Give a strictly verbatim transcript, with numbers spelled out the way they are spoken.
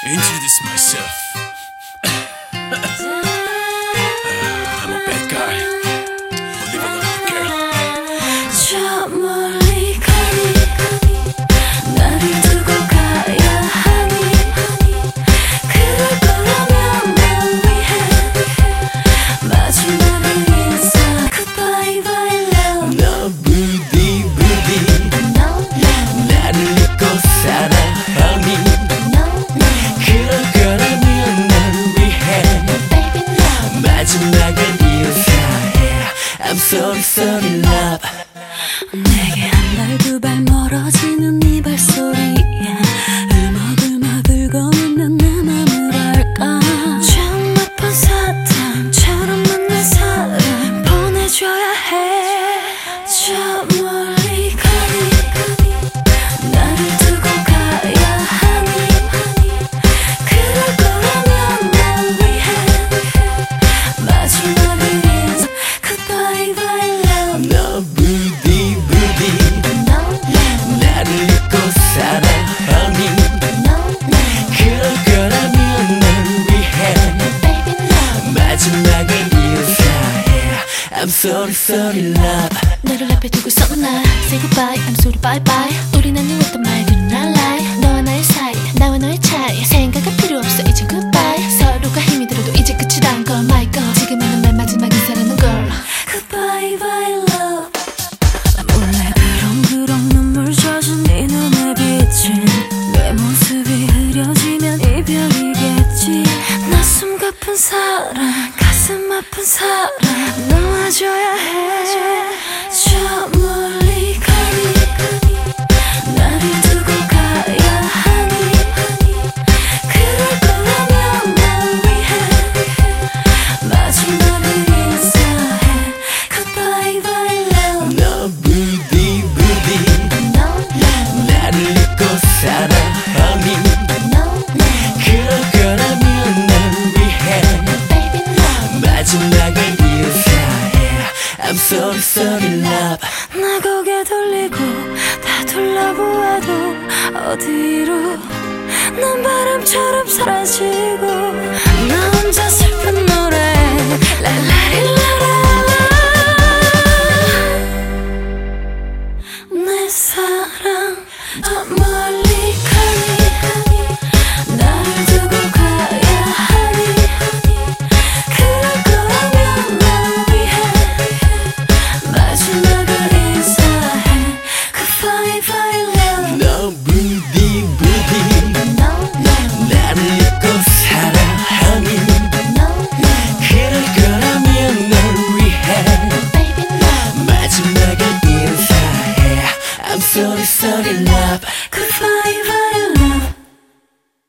introduce myself. I'm a bad guy, living on a girl. 저 멀리 가니 나를 두고 가야 하니 그럴 거라면 널 위해 마지막을 인사 Goodbye bye love 너 부디 부디 No no 나를 잊고 살아하니 no no 그럴 거라면 널 위해 Baby no 마지막을 인사해. I'm sorry sorry love. 내게 한 발 두 발 멀어지는 네 발소리에 울먹울먹 울고 있는 내 맘을 알까. 처음 맛본 사탕처럼 만난 사랑 보내줘야 해. 저 멀리 가니 나를 두고 가야 하니 그럴 거라면 널 위해 마지막을 인사 Goodbye bye love 너 부디 부디 No no 나를 잊고 살아하니 no no 그럴 거라면 널 위해 Baby no 마지막을 인사해. I'm sorry sorry love. 너를 앞에 두고서 나 Say goodbye I'm sorry bye bye 우리 나누었던 말들은 날 lie 너와 나의 사이 나와 너의 차이 생각할 필요 없어 이제 goodbye 서로가 힘이 들어도 이제 끝이란 걸 My God 지금은 날 마지막 인사라는 걸 Goodbye bye love 몰래 그렁그렁 눈물 젖은 네 눈에 비친 내 모습이 흐려지면 이별이겠지 낯선 같은 사랑 가슴 아픈 사랑 놓아줘야 해. 저 멀리 가니 나를 두고 가야 하니 그럴 거라면 널 위해 마지막을 인사해 Goodbye bye love 너 부디 부디 No no 나를 잊고 살아하니 no no 그럴 거라면 널 위해 Baby no 마지막을 인사해. I'm sorry sorry love. 나 고개 돌리고 다 둘러보아도 어디로 난 바람처럼 사라지고 나 혼자 슬픈 노래 랄라릴라라 내 사랑 저 멀리 가니 나를 두고 가야 하니 그럴 거라면 널 위해 마지막을 인사해 Goodbye bye love 너 부디 부디 No no 나를 잊고 살아하니 no no 그럴 거라면 널 위해 Baby no 마지막을 인사해. I'm sorry sorry love. Goodbye bye